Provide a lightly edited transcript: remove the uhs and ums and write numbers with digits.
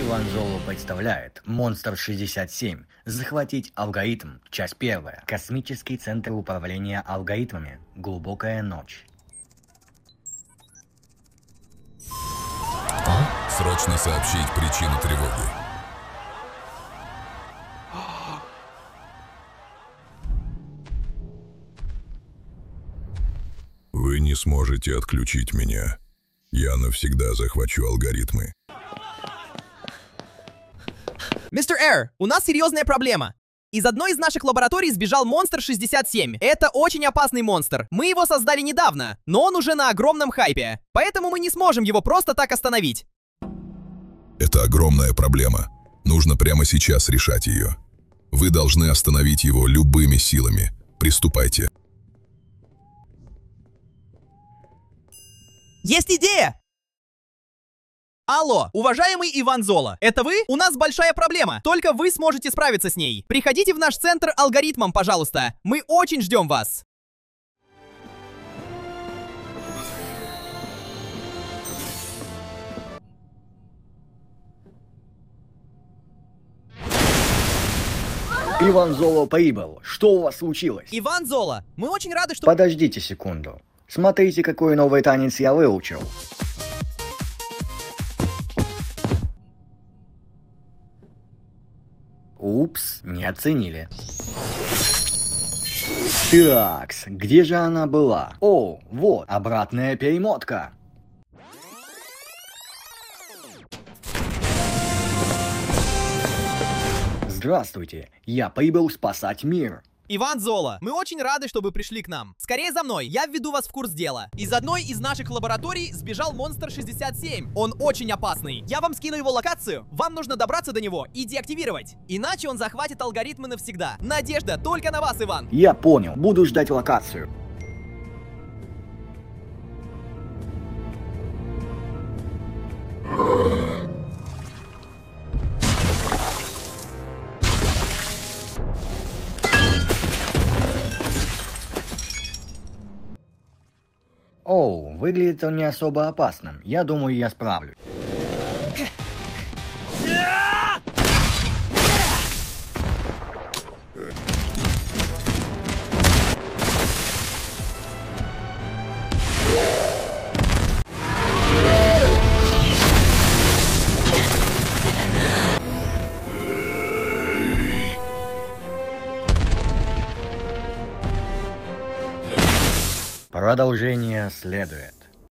Иван Золо представляет Монстр 67. Захватить алгоритм. Часть первая. Космический центр управления алгоритмами. Глубокая ночь. Срочно сообщить причину тревоги. Вы не сможете отключить меня. Я навсегда захвачу алгоритмы. Мистер Эр, у нас серьезная проблема. Из одной из наших лабораторий сбежал Монстр 67. Это очень опасный монстр. Мы его создали недавно, но он уже на огромном хайпе. Поэтому мы не сможем его просто так остановить. Это огромная проблема. Нужно прямо сейчас решать ее. Вы должны остановить его любыми силами. Приступайте. Есть идея! Алло, уважаемый Иван Золо, это вы? У нас большая проблема. Только вы сможете справиться с ней. Приходите в наш центр алгоритмом, пожалуйста. Мы очень ждем вас. Иван Золо прибыл. Что у вас случилось? Иван Золо, мы очень рады, что... Подождите секунду. Смотрите, какой новый танец я выучил. Упс, не оценили. Такс, где же она была? О, вот, обратная перемотка. Здравствуйте, я прибыл спасать мир. Иван Золо, мы очень рады, что вы пришли к нам. Скорее за мной, я введу вас в курс дела. Из одной из наших лабораторий сбежал Монстр 67. Он очень опасный. Я вам скину его локацию. Вам нужно добраться до него и деактивировать. Иначе он захватит алгоритмы навсегда. Надежда только на вас, Иван. Я понял, буду ждать локацию. Оу, выглядит он не особо опасным. Я думаю, я справлюсь. Продолжение следует.